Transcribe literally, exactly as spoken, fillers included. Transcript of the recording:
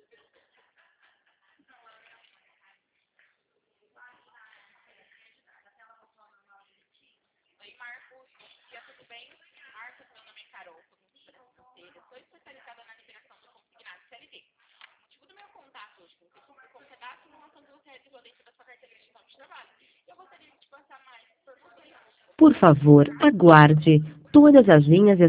Oi, Marcos. Bom dia, tudo bem? Marcos, meu nome é Carol, sou consultora financeira, sou especializada na liberação de consignado C L T. O motivo do meu contato hoje com você é por conta da simulação que você realizou dentro da sua carteira digital de trabalho. Eu gostaria de te passar mais informações. Por favor, aguarde. Todas as linhas